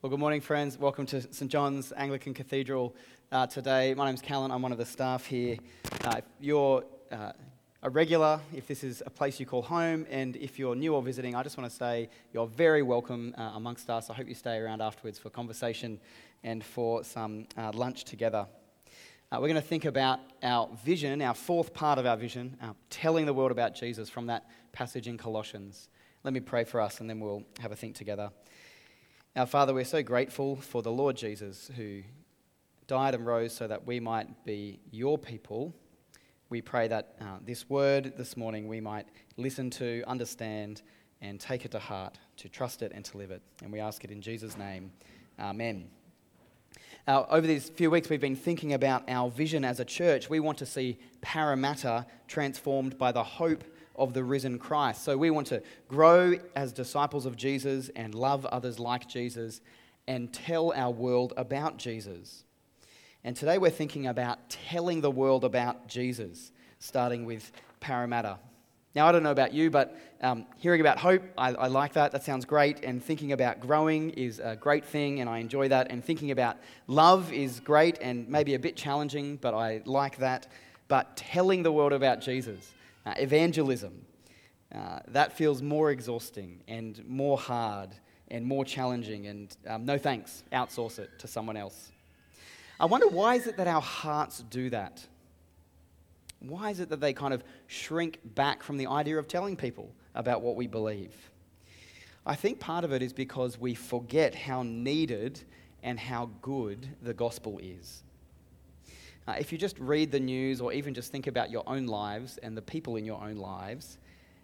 Well, good morning, friends. Welcome to St. John's Anglican Cathedral today. My name's Callan. I'm one of the staff here. If you're a regular, if this is a place you call home, and if you're new or visiting, I just want to say you're very welcome amongst us. I hope you stay around afterwards for conversation and for some lunch together. We're going to think about our vision, our fourth part of our vision, telling the world about Jesus from that passage in Colossians. Let me pray for us and then we'll have a think together. Our Father, we're so grateful for the Lord Jesus who died and rose so that we might be your people. We pray that this word this morning we might listen to, understand, and take it to heart, to trust it and to live it. And we ask it in Jesus' name. Amen. Over these few weeks we've been thinking about our vision as a church. We want to see Parramatta transformed by the hope of the risen Christ. So we want to grow as disciples of Jesus and love others like Jesus and tell our world about Jesus. And today we're thinking about telling the world about Jesus, starting with Parramatta. Now, I don't know about you, but hearing about hope, I like that. That sounds great. And thinking about growing is a great thing, and I enjoy that. And thinking about love is great and maybe a bit challenging, but I like that. But telling the world about Jesus, evangelism, that feels more exhausting and more hard and more challenging. And no thanks, outsource it to someone else. I wonder, why is it that our hearts do that? Why is it that they kind of shrink back from the idea of telling people about what we believe? I think part of it is because we forget how needed and how good the gospel is. If you just read the news or even just think about your own lives and the people in your own lives,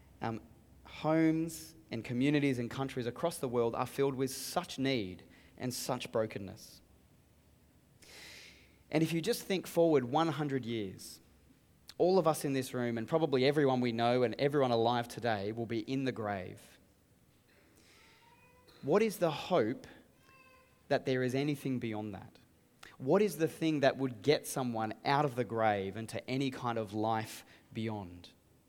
homes and communities and countries across the world are filled with such need and such brokenness. And if you just think forward 100 years, all of us in this room and probably everyone we know and everyone alive today will be in the grave. What is the hope that there is anything beyond that? What is the thing that would get someone out of the grave into any kind of life beyond?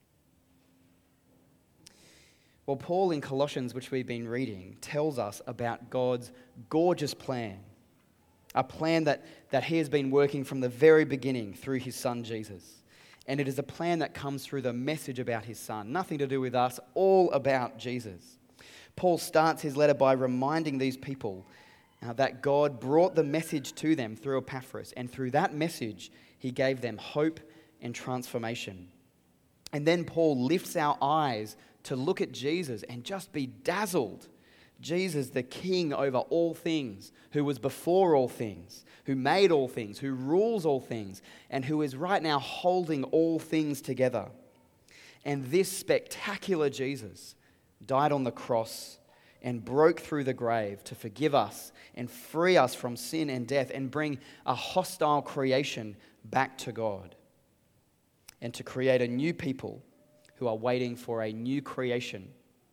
Well, Paul in Colossians, which we've been reading, tells us about God's gorgeous plan. A plan that he has been working from the very beginning through his son Jesus. And it is a plan that comes through the message about his son. Nothing to do with us, all about Jesus. Paul starts his letter by reminding these people that God brought the message to them through Epaphras. And through that message, he gave them hope and transformation. And then Paul lifts our eyes to look at Jesus and just be dazzled. Jesus, the King over all things, who was before all things, who made all things, who rules all things, and who is right now holding all things together. And this spectacular Jesus died on the cross and broke through the grave to forgive us and free us from sin and death and bring a hostile creation back to God and to create a new people who are waiting for a new creation.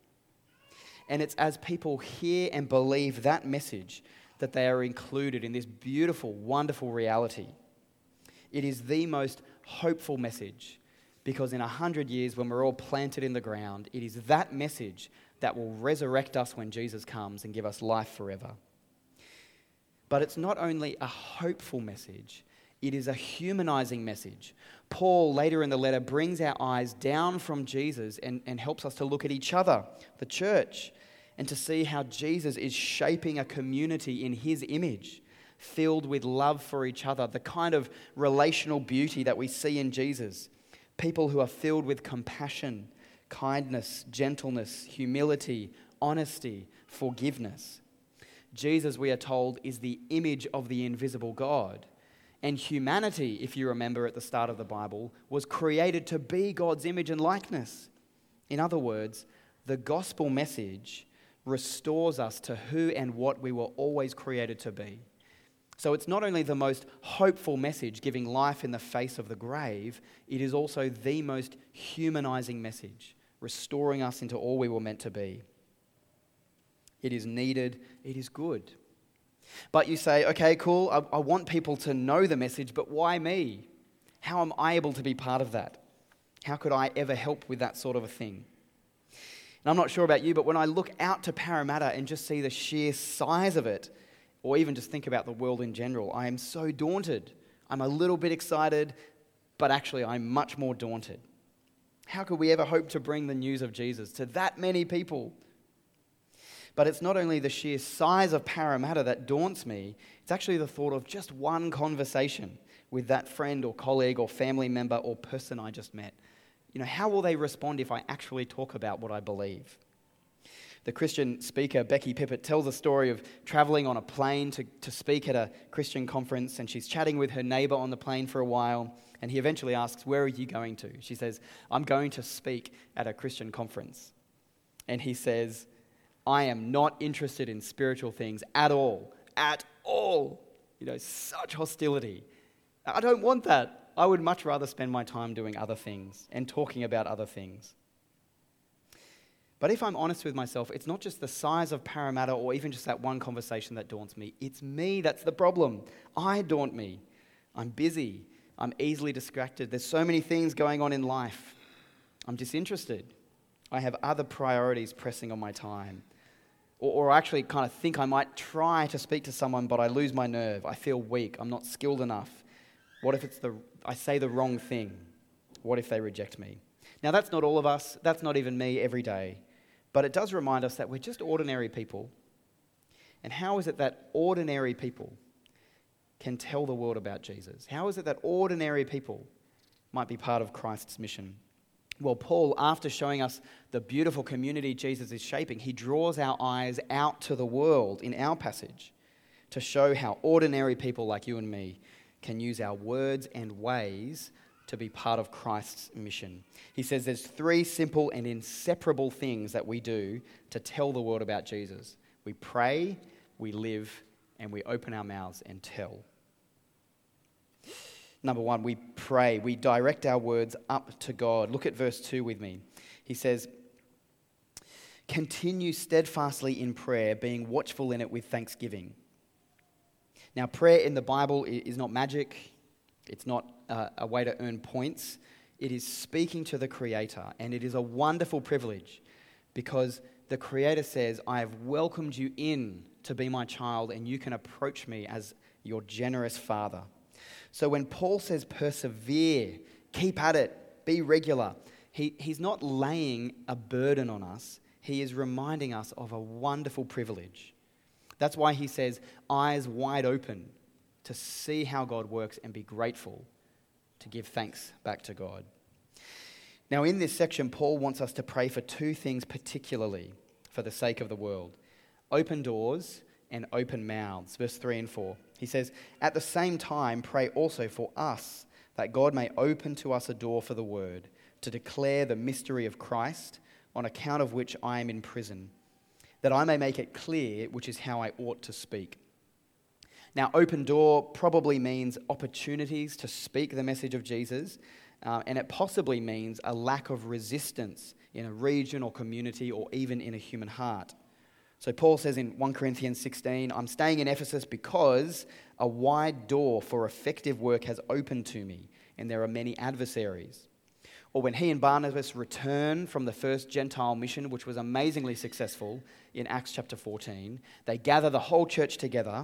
And it's as people hear and believe that message that they are included in this beautiful, wonderful reality. It is the most hopeful message because in 100 years when we're all planted in the ground, it is that message that will resurrect us when Jesus comes and give us life forever. But it's not only a hopeful message, it is a humanizing message. Paul, later in the letter, brings our eyes down from Jesus and helps us to look at each other, the church, and to see how Jesus is shaping a community in his image, filled with love for each other, the kind of relational beauty that we see in Jesus. People who are filled with compassion, kindness, gentleness, humility, honesty, forgiveness. Jesus, we are told, is the image of the invisible God. And humanity, if you remember at the start of the Bible, was created to be God's image and likeness. In other words, the gospel message restores us to who and what we were always created to be. So it's not only the most hopeful message giving life in the face of the grave, it is also the most humanizing message, restoring us into all we were meant to be. It is needed, it is good. But you say, okay, cool, I want people to know the message, but why me? How am I able to be part of that? How could I ever help with that sort of a thing? And I'm not sure about you, but when I look out to Parramatta and just see the sheer size of it, or even just think about the world in general. I am so daunted. I'm a little bit excited, but actually I'm much more daunted. How could we ever hope to bring the news of Jesus to that many people? But it's not only the sheer size of Parramatta that daunts me, it's actually the thought of just one conversation with that friend or colleague or family member or person I just met. How will they respond if I actually talk about what I believe? The Christian speaker, Becky Pippert, tells a story of travelling on a plane to speak at a Christian conference, and she's chatting with her neighbour on the plane for a while, and he eventually asks, "Where are you going to?" She says, "I'm going to speak at a Christian conference." And he says, "I am not interested in spiritual things at all. At all." Such hostility. I don't want that. I would much rather spend my time doing other things and talking about other things. But if I'm honest with myself, it's not just the size of Parramatta or even just that one conversation that daunts me. It's me that's the problem. I daunt me. I'm busy. I'm easily distracted. There's so many things going on in life. I'm disinterested. I have other priorities pressing on my time. Or I actually kind of think I might try to speak to someone, but I lose my nerve. I feel weak. I'm not skilled enough. What if I say the wrong thing? What if they reject me? Now, that's not all of us. That's not even me every day. But it does remind us that we're just ordinary people. And how is it that ordinary people can tell the world about Jesus? How is it that ordinary people might be part of Christ's mission? Well, Paul, after showing us the beautiful community Jesus is shaping, he draws our eyes out to the world in our passage to show how ordinary people like you and me can use our words and ways to be part of Christ's mission. He says there's 3 simple and inseparable things that we do to tell the world about Jesus. We pray, we live, and we open our mouths and tell. Number 1, we pray. We direct our words up to God. Look at verse 2 with me. He says, "Continue steadfastly in prayer, being watchful in it with thanksgiving." Now, prayer in the Bible is not magic. It's not a way to earn points. It is speaking to the Creator, and it is a wonderful privilege because the Creator says, "I have welcomed you in to be my child, and you can approach me as your generous Father." So when Paul says persevere, keep at it, be regular, he's not laying a burden on us. He is reminding us of a wonderful privilege. That's why he says, eyes wide open to see how God works and be grateful to give thanks back to God. Now, in this section, Paul wants us to pray for 2 things particularly for the sake of the world: open doors and open mouths. Verse 3 and 4. He says, "At the same time, pray also for us, that God may open to us a door for the word, to declare the mystery of Christ, on account of which I am in prison, that I may make it clear which is how I ought to speak." Now, open door probably means opportunities to speak the message of Jesus, and it possibly means a lack of resistance in a region or community or even in a human heart. So Paul says in 1 Corinthians 16, "I'm staying in Ephesus because a wide door for effective work has opened to me, and there are many adversaries." Or when he and Barnabas return from the first Gentile mission, which was amazingly successful in Acts chapter 14, they gather the whole church together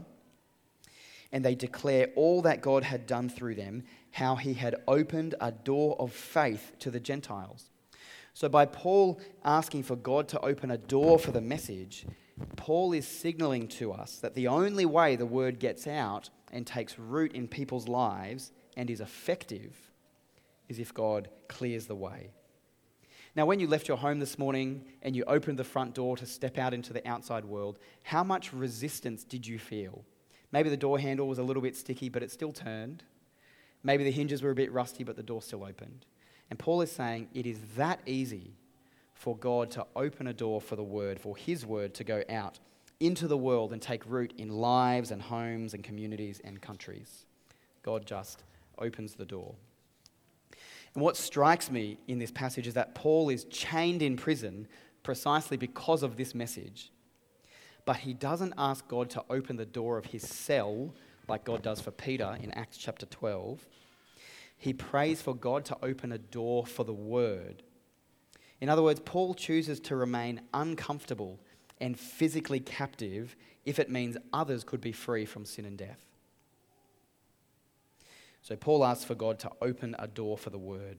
and they declare all that God had done through them, how he had opened a door of faith to the Gentiles. So by Paul asking for God to open a door for the message, Paul is signaling to us that the only way the word gets out and takes root in people's lives and is effective is if God clears the way. Now, when you left your home this morning and you opened the front door to step out into the outside world, how much resistance did you feel? Maybe the door handle was a little bit sticky, but it still turned. Maybe the hinges were a bit rusty, but the door still opened. And Paul is saying it is that easy for God to open a door for the word, for his word to go out into the world and take root in lives and homes and communities and countries. God just opens the door. And what strikes me in this passage is that Paul is chained in prison precisely because of this message. But he doesn't ask God to open the door of his cell like God does for Peter in Acts chapter 12. He prays for God to open a door for the word. In other words, Paul chooses to remain uncomfortable and physically captive if it means others could be free from sin and death. So Paul asks for God to open a door for the word.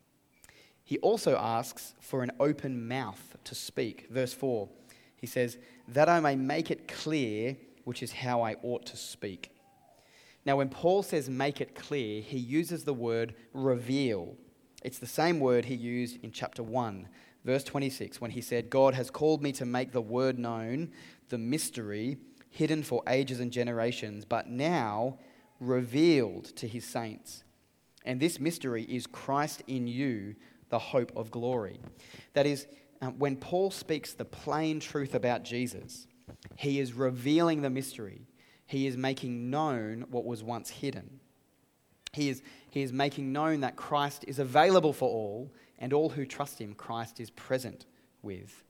He also asks for an open mouth to speak. Verse 4, he says, that I may make it clear which is how I ought to speak. Now, when Paul says make it clear, he uses the word reveal. It's the same word he used in chapter 1, verse 26, when he said, God has called me to make the word known, the mystery hidden for ages and generations, but now revealed to his saints. And this mystery is Christ in you, the hope of glory. That is, when Paul speaks the plain truth about Jesus, he is revealing the mystery. He is making known what was once hidden. He is making known that Christ is available for all, and all who trust him, Christ is present with.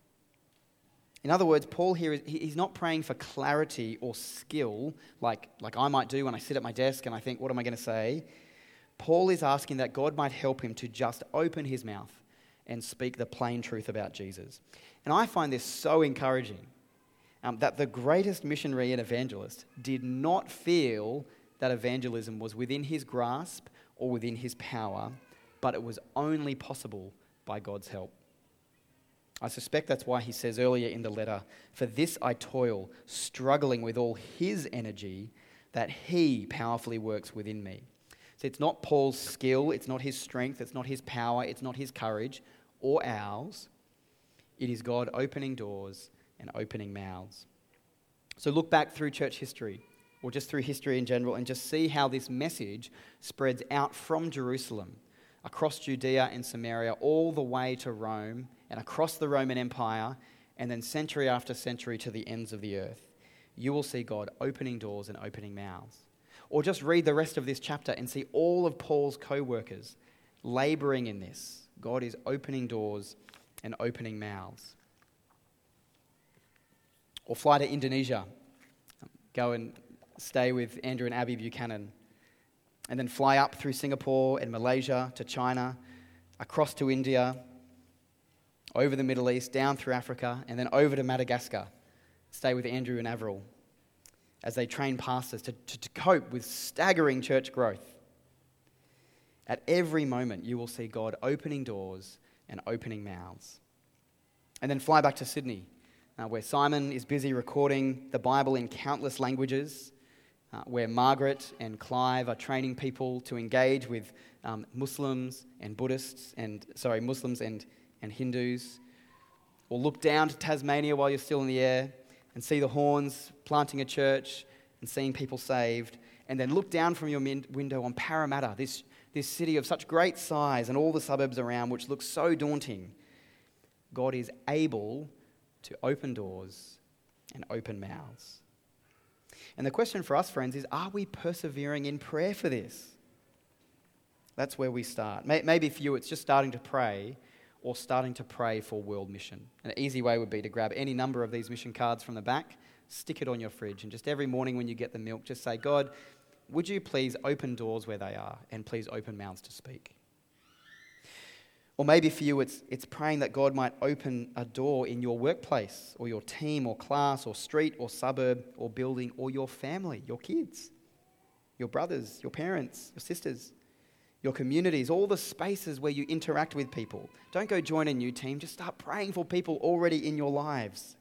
In other words, Paul here, he's not praying for clarity or skill like I might do when I sit at my desk and I think, what am I going to say? Paul is asking that God might help him to just open his mouth and speak the plain truth about Jesus. And I find this so encouraging, that the greatest missionary and evangelist did not feel that evangelism was within his grasp or within his power, but it was only possible by God's help. I suspect that's why he says earlier in the letter, for this I toil, struggling with all his energy, that he powerfully works within me. So it's not Paul's skill, it's not his strength, it's not his power, it's not his courage or ours. It is God opening doors and opening mouths. So look back through church history, or just through history in general, and just see how this message spreads out from Jerusalem, across Judea and Samaria, all the way to Rome, and across the Roman Empire, and then century after century to the ends of the earth. You will see God opening doors and opening mouths. Or just read the rest of this chapter and see all of Paul's co-workers laboring in this. God is opening doors and opening mouths. Or fly to Indonesia. Go and stay with Andrew and Abby Buchanan. And then fly up through Singapore and Malaysia to China, across to India, over the Middle East, down through Africa, and then over to Madagascar. Stay with Andrew and Avril as they train pastors to cope with staggering church growth. At every moment, you will see God opening doors and opening mouths. And then fly back to Sydney, where Simon is busy recording the Bible in countless languages, where Margaret and Clive are training people to engage with Muslims and Hindus. Or look down to Tasmania while you're still in the air and see the Horns planting a church and seeing people saved. And then look down from your window on Parramatta, this city of such great size and all the suburbs around, which looks so daunting. God is able to open doors and open mouths. And the question for us, friends, is, are we persevering in prayer for this? That's where we start. Maybe for you, it's just starting to pray or starting to pray for world mission. An easy way would be to grab any number of these mission cards from the back, stick it on your fridge, and just every morning when you get the milk, just say, God, would you please open doors where they are, and please open mouths to speak? Or maybe for you, it's praying that God might open a door in your workplace, or your team, or class, or street, or suburb, or building, or your family, your kids, your brothers, your parents, your sisters, your communities, all the spaces where you interact with people. Don't go join a new team. Just start praying for people already in your lives.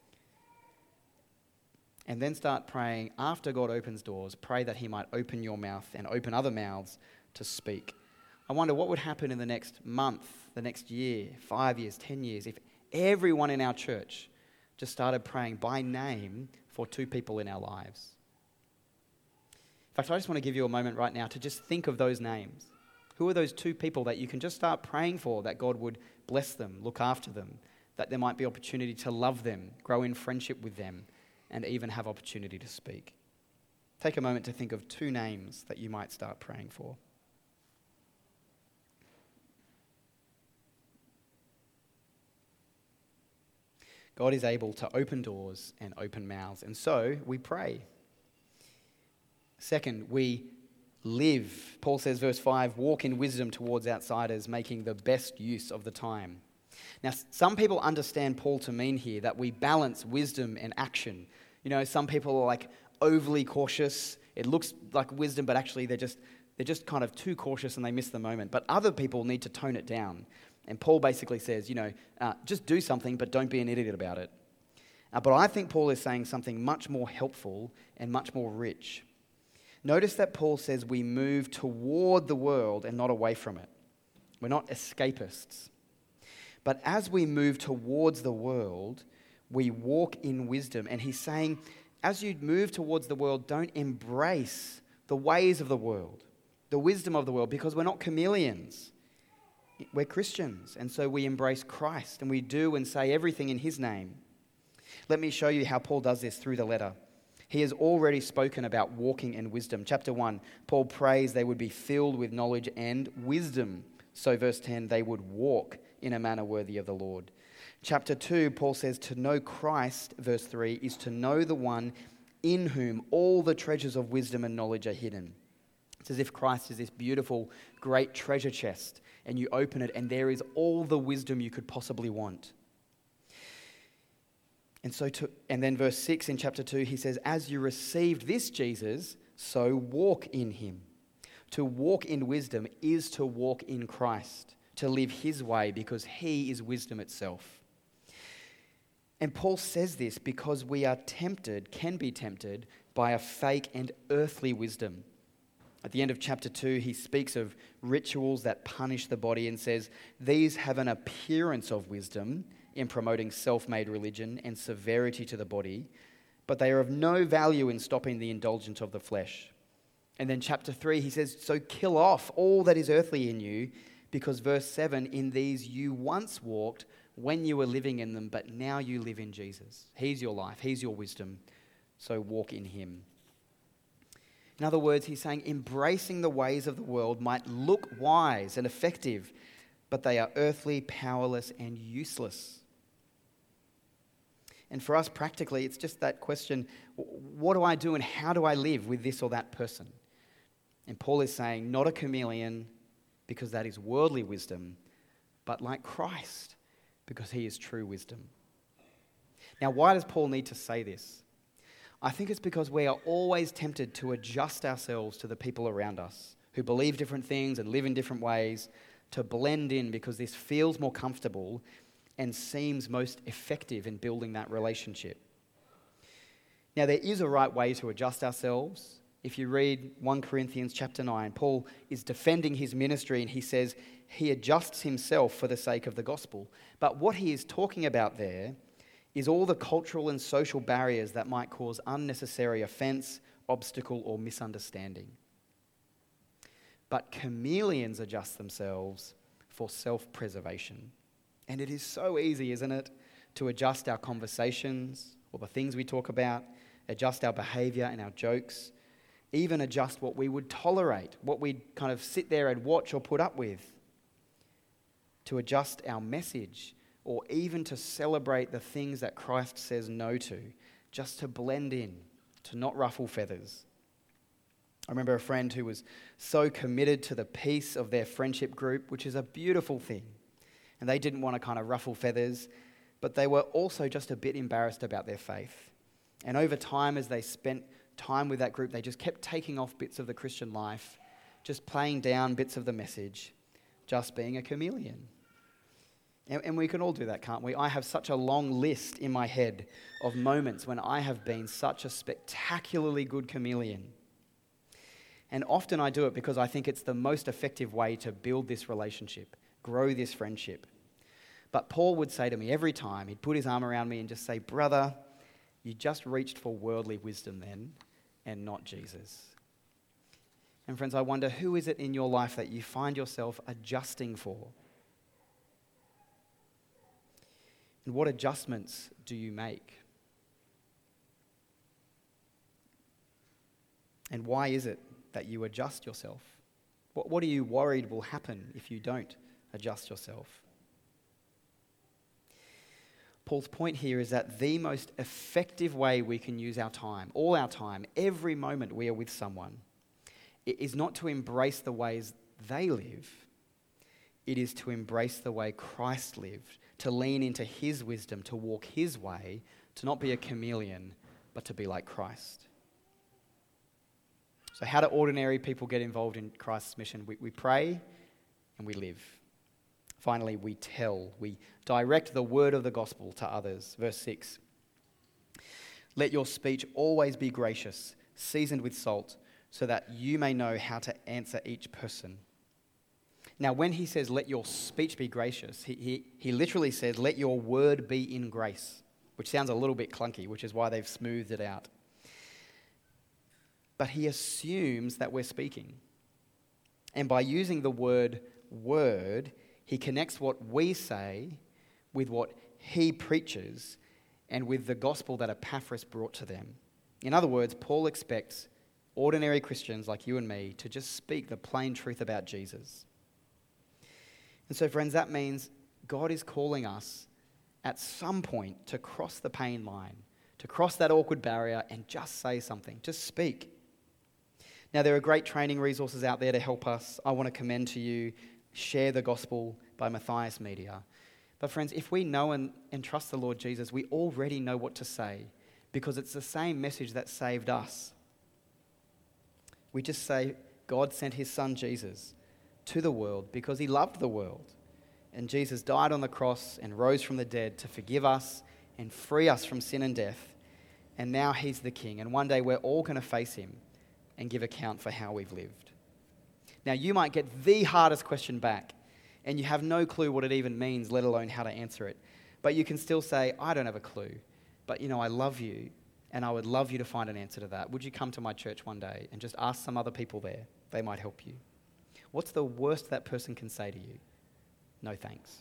And then start praying after God opens doors. Pray that he might open your mouth and open other mouths to speak. I wonder what would happen in the next month, the next year, 5 years, 10 years, if everyone in our church just started praying by name for 2 people in our lives. In fact, I just want to give you a moment right now to just think of those names. Who are those 2 people that you can just start praying for, that God would bless them, look after them, that there might be opportunity to love them, grow in friendship with them, and even have opportunity to speak? Take a moment to think of 2 names that you might start praying for. God is able to open doors and open mouths, and so we pray. Second, we live. Paul says, verse 5, walk in wisdom towards outsiders, making the best use of the time. Now, some people understand Paul to mean here that we balance wisdom and action. You know, some people are like overly cautious. It looks like wisdom, but actually they're just kind of too cautious and they miss the moment. But other people need to tone it down. And Paul basically says, just do something, but don't be an idiot about it. But I think Paul is saying something much more helpful and much more rich. Notice that Paul says we move toward the world and not away from it. We're not escapists. But as we move towards the world, we walk in wisdom. And he's saying, as you move towards the world, don't embrace the ways of the world, the wisdom of the world, because we're not chameleons. We're Christians, and so we embrace Christ, and we do and say everything in his name. Let me show you how Paul does this through the letter. He has already spoken about walking in wisdom. Chapter 1, Paul prays they would be filled with knowledge and wisdom. So verse 10, they would walk in a manner worthy of the Lord. Chapter 2, Paul says to know Christ, verse 3, is to know the one in whom all the treasures of wisdom and knowledge are hidden. It's as if Christ is this beautiful, great treasure chest, and you open it and there is all the wisdom you could possibly want. And then verse 6 in chapter 2, he says, as you received this Jesus, so walk in him. To walk in wisdom is to walk in Christ, to live his way because he is wisdom itself. And Paul says this because we are can be tempted by a fake and earthly wisdom. At the end of chapter 2, he speaks of rituals that punish the body and says, these have an appearance of wisdom in promoting self-made religion and severity to the body, but they are of no value in stopping the indulgence of the flesh. And then chapter 3, he says, so kill off all that is earthly in you, because verse 7, in these you once walked when you were living in them, but now you live in Jesus. He's your life, he's your wisdom, so walk in him. In other words, he's saying embracing the ways of the world might look wise and effective, but they are earthly, powerless, and useless. And for us practically, it's just that question, what do I do and how do I live with this or that person? And Paul is saying, not a chameleon, because that is worldly wisdom, but like Christ, because he is true wisdom. Now, why does Paul need to say this? I think it's because we are always tempted to adjust ourselves to the people around us who believe different things and live in different ways, to blend in because this feels more comfortable and seems most effective in building that relationship. Now, there is a right way to adjust ourselves. If you read 1 Corinthians chapter 9, Paul is defending his ministry and he says he adjusts himself for the sake of the gospel. But what he is talking about there is all the cultural and social barriers that might cause unnecessary offense, obstacle, or misunderstanding. But chameleons adjust themselves for self-preservation. And it is so easy, isn't it, to adjust our conversations or the things we talk about, adjust our behavior and our jokes, even adjust what we would tolerate, what we'd kind of sit there and watch or put up with, to adjust our message, or even to celebrate the things that Christ says no to, just to blend in, to not ruffle feathers. I remember a friend who was so committed to the peace of their friendship group, which is a beautiful thing. And they didn't want to kind of ruffle feathers, but they were also just a bit embarrassed about their faith. And over time, as they spent time with that group, they just kept taking off bits of the Christian life, just playing down bits of the message, just being a chameleon. And we can all do that, can't we? I have such a long list in my head of moments when I have been such a spectacularly good chameleon. And often I do it because I think it's the most effective way to build this relationship, grow this friendship. But Paul would say to me every time, he'd put his arm around me and just say, brother, you just reached for worldly wisdom then and not Jesus. And friends, I wonder, who is it in your life that you find yourself adjusting for? And what adjustments do you make? And why is it that you adjust yourself? What are you worried will happen if you don't adjust yourself? Paul's point here is that the most effective way we can use our time, all our time, every moment we are with someone, it is not to embrace the ways they live. It is to embrace the way Christ lived, to lean into his wisdom, to walk his way, to not be a chameleon, but to be like Christ. So how do ordinary people get involved in Christ's mission? We pray and we live. Finally, we tell. We direct the word of the gospel to others. Verse 6. Let your speech always be gracious, seasoned with salt, so that you may know how to answer each person. Now, when he says, let your speech be gracious, he literally says, let your word be in grace, which sounds a little bit clunky, which is why they've smoothed it out. But he assumes that we're speaking. And by using the word, he connects what we say with what he preaches and with the gospel that Epaphras brought to them. In other words, Paul expects ordinary Christians like you and me to just speak the plain truth about Jesus. And so, friends, that means God is calling us at some point to cross the pain line, to cross that awkward barrier and just say something, just speak. Now, there are great training resources out there to help us. I want to commend to you Share the Gospel by Matthias Media. But friends, if we know and trust the Lord Jesus, we already know what to say because it's the same message that saved us. We just say God sent his son Jesus to the world because he loved the world. And Jesus died on the cross and rose from the dead to forgive us and free us from sin and death. And now he's the king. And one day we're all going to face him and give account for how we've lived. Now, you might get the hardest question back, and you have no clue what it even means, let alone how to answer it. But you can still say, I don't have a clue, but I love you, and I would love you to find an answer to that. Would you come to my church one day and just ask some other people there? They might help you. What's the worst that person can say to you? No thanks.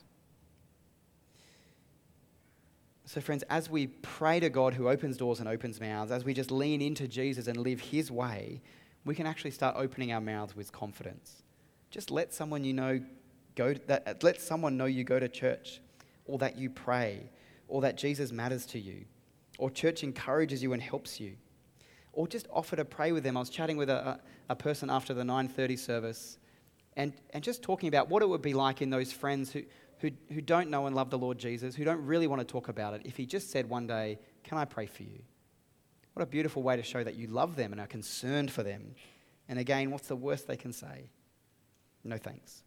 So friends, as we pray to God who opens doors and opens mouths, as we just lean into Jesus and live his way, we can actually start opening our mouths with confidence. Just let someone let someone know you go to church, or that you pray, or that Jesus matters to you, or church encourages you and helps you, or just offer to pray with them. I was chatting with a person after the 9:30 service, and just talking about what it would be like in those friends who don't know and love the Lord Jesus, who don't really want to talk about it, if he just said one day, can I pray for you? What a beautiful way to show that you love them and are concerned for them. And again, what's the worst they can say? No thanks.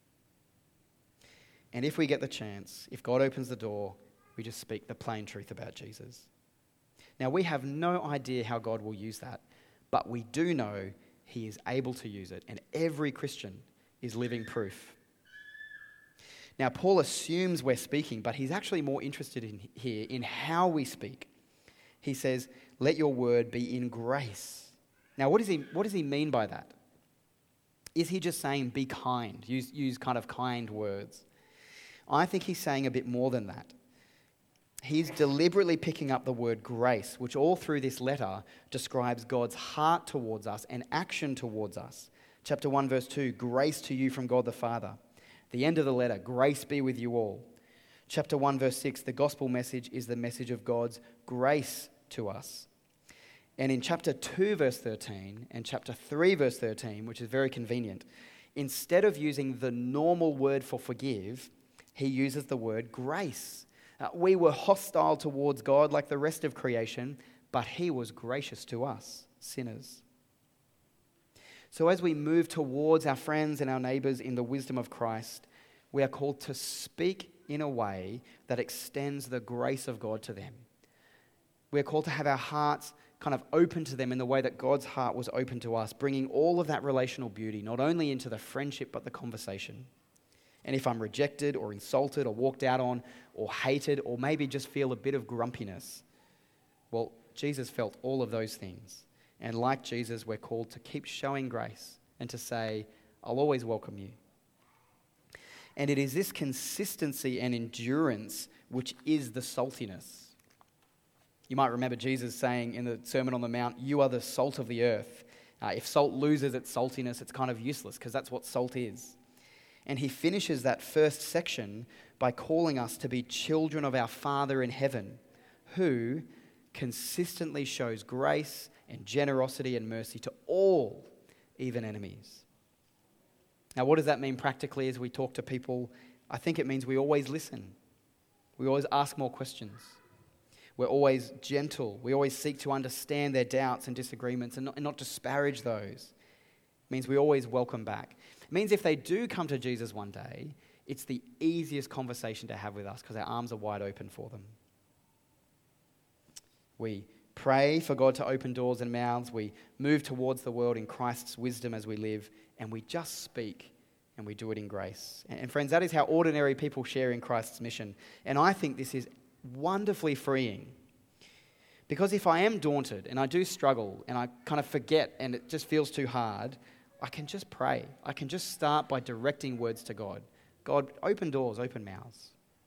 And if we get the chance, if God opens the door, we just speak the plain truth about Jesus. Now, we have no idea how God will use that, but we do know he is able to use it, and every Christian is living proof. Now, Paul assumes we're speaking, but he's actually more interested in how we speak. He says, let your word be in grace. Now, what does he mean by that? Is he just saying be kind, use kind of kind words? I think he's saying a bit more than that. He's deliberately picking up the word grace, which all through this letter describes God's heart towards us and action towards us. Chapter 1, verse 2, grace to you from God the Father. The end of the letter, grace be with you all. Chapter 1, verse 6, the gospel message is the message of God's grace to us. And in chapter 2, verse 13, and chapter 3, verse 13, which is very convenient, instead of using the normal word for forgive, he uses the word grace. We were hostile towards God like the rest of creation, but he was gracious to us, sinners. So as we move towards our friends and our neighbours in the wisdom of Christ, we are called to speak in a way that extends the grace of God to them. We are called to have our hearts kind of open to them in the way that God's heart was open to us, bringing all of that relational beauty, not only into the friendship, but the conversation. And if I'm rejected or insulted or walked out on or hated or maybe just feel a bit of grumpiness, well, Jesus felt all of those things. And like Jesus, we're called to keep showing grace and to say, I'll always welcome you. And it is this consistency and endurance which is the saltiness. You might remember Jesus saying in the Sermon on the Mount, you are the salt of the earth. If salt loses its saltiness, it's kind of useless because that's what salt is. And he finishes that first section by calling us to be children of our Father in heaven, who consistently shows grace and generosity and mercy to all, even enemies. Now, what does that mean practically as we talk to people? I think it means we always listen. We always ask more questions. We're always gentle. We always seek to understand their doubts and disagreements and not disparage those. It means we always welcome back. It means if they do come to Jesus one day, it's the easiest conversation to have with us because our arms are wide open for them. We pray for God to open doors and mouths. We move towards the world in Christ's wisdom as we live, and we just speak, and we do it in grace. And friends, that is how ordinary people share in Christ's mission. And I think this is wonderfully freeing. Because if I am daunted and I do struggle and I kind of forget and it just feels too hard, I can just pray. I can just start by directing words to God. God, open doors, open mouths.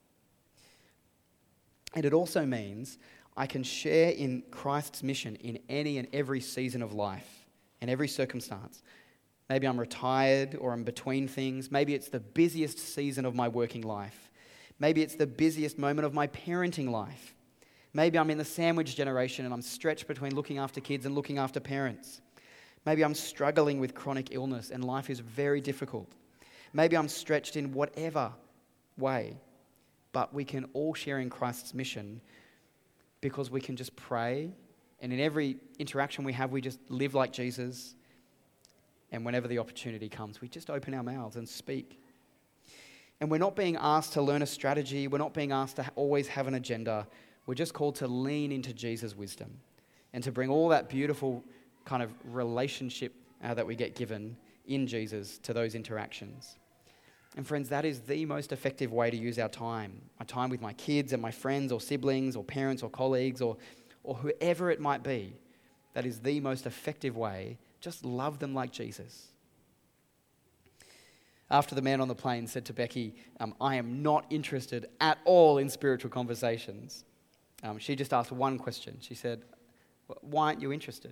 And it also means I can share in Christ's mission in any and every season of life and every circumstance. Maybe I'm retired or I'm between things. Maybe it's the busiest season of my working life. Maybe it's the busiest moment of my parenting life. Maybe I'm in the sandwich generation and I'm stretched between looking after kids and looking after parents. Maybe I'm struggling with chronic illness and life is very difficult. Maybe I'm stretched in whatever way. But we can all share in Christ's mission because we can just pray, and in every interaction we have, we just live like Jesus. And whenever the opportunity comes, we just open our mouths and speak. And we're not being asked to learn a strategy. We're not being asked to always have an agenda. We're just called to lean into Jesus' wisdom and to bring all that beautiful kind of relationship that we get given in Jesus to those interactions. And friends, that is the most effective way to use our time with my kids and my friends or siblings or parents or colleagues or whoever it might be. That is the most effective way. Just love them like Jesus. After the man on the plane said to Becky, I am not interested at all in spiritual conversations, she just asked one question. She said, why aren't you interested?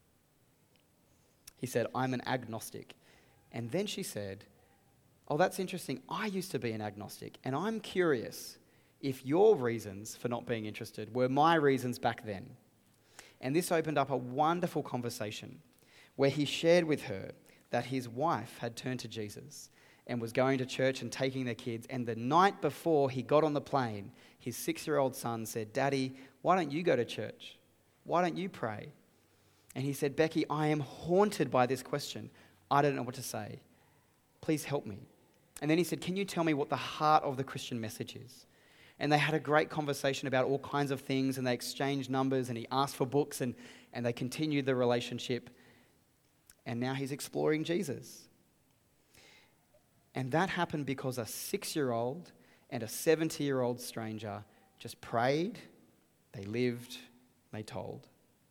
He said, I'm an agnostic. And then she said, oh, that's interesting. I used to be an agnostic, and I'm curious if your reasons for not being interested were my reasons back then. And this opened up a wonderful conversation where he shared with her that his wife had turned to Jesus and was going to church and taking their kids. And the night before he got on the plane, his 6-year-old son said, Daddy, why don't you go to church? Why don't you pray? And he said, Becky, I am haunted by this question. I don't know what to say. Please help me. And then he said, can you tell me what the heart of the Christian message is? And they had a great conversation about all kinds of things, and they exchanged numbers, and he asked for books, and they continued the relationship. And now he's exploring Jesus. And that happened because a 6-year-old and a 70-year-old stranger just prayed, they lived, they told.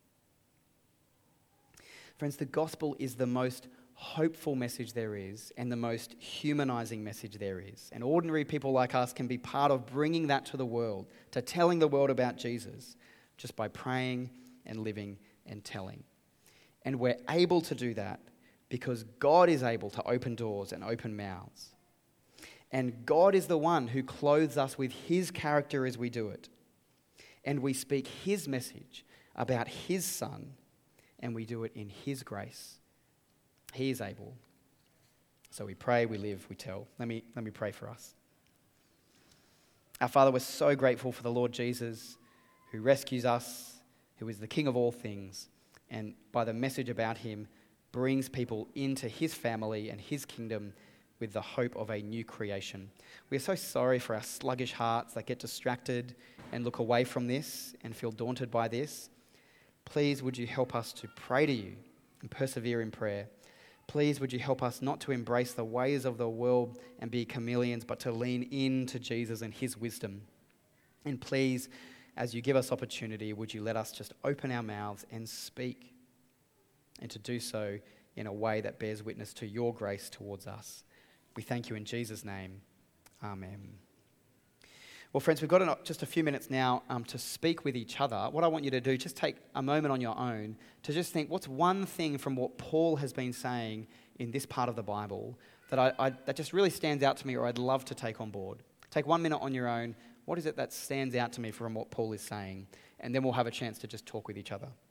Friends, the gospel is the most hopeful message there is and the most humanizing message there is. And ordinary people like us can be part of bringing that to the world, to telling the world about Jesus, just by praying and living and telling. And we're able to do that because God is able to open doors and open mouths. And God is the one who clothes us with his character as we do it. And we speak his message about his Son, and we do it in his grace. He is able. So we pray, we live, we tell. Let me pray for us. Our Father, we're so grateful for the Lord Jesus, who rescues us, who is the King of all things, and by the message about him, brings people into his family and his kingdom with the hope of a new creation. We are so sorry for our sluggish hearts that get distracted and look away from this and feel daunted by this. Please, would you help us to pray to you and persevere in prayer. Please, would you help us not to embrace the ways of the world and be chameleons, but to lean into Jesus and his wisdom. And please, as you give us opportunity, would you let us just open our mouths and speak, and to do so in a way that bears witness to your grace towards us. We thank you in Jesus' name. Amen. Well, friends, we've got just a few minutes now to speak with each other. What I want you to do, just take a moment on your own to just think, what's one thing from what Paul has been saying in this part of the Bible that just really stands out to me, or I'd love to take on board? Take 1 minute on your own. What is it that stands out to me from what Paul is saying? And then we'll have a chance to just talk with each other.